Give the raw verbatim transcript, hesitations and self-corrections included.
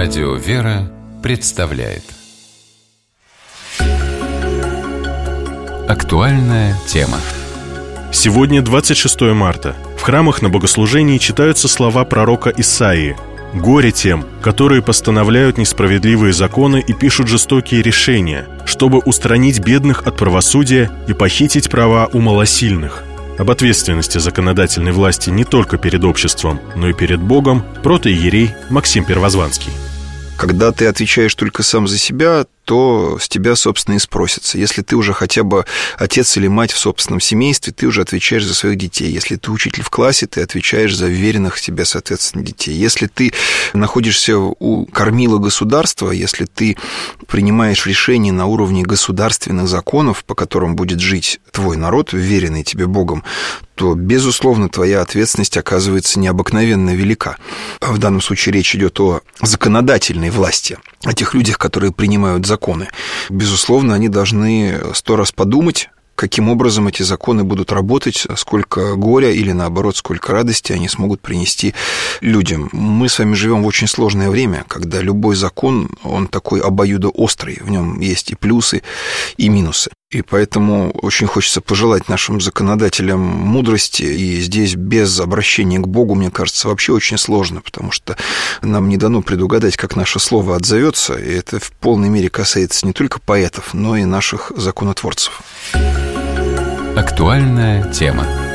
Радио «Вера» представляет актуальная тема. Сегодня двадцать шестое марта. В храмах на богослужении читаются слова пророка Исаии: «Горе тем, которые постановляют несправедливые законы и пишут жестокие решения, чтобы устранить бедных от правосудия и похитить права у малосильных». Об ответственности законодательной власти не только перед обществом, но и перед Богом протоиерей Максим Первозванский. Когда ты отвечаешь только сам за себя, то с тебя, собственно, и спросятся. Если ты уже хотя бы отец или мать в собственном семействе, ты уже отвечаешь за своих детей. Если ты учитель в классе, ты отвечаешь за веренных тебе, соответственно, детей. Если ты находишься у кормила государства, если ты принимаешь решения на уровне государственных законов, по которым будет жить твой народ, веренный тебе Богом, то, безусловно, твоя ответственность оказывается необыкновенно велика. В данном случае речь идет о законодательной власти, о тех людях, которые принимают законы. Безусловно, они должны сто раз подумать, каким образом эти законы будут работать, сколько горя или, наоборот, сколько радости они смогут принести людям. Мы с вами живем в очень сложное время, когда любой закон, он такой обоюдоострый, в нем есть и плюсы, и минусы. И поэтому очень хочется пожелать нашим законодателям мудрости, и здесь без обращения к Богу, мне кажется, вообще очень сложно, потому что нам не дано предугадать, как наше слово отзовется, и это в полной мере касается не только поэтов, но и наших законотворцев. Актуальная тема.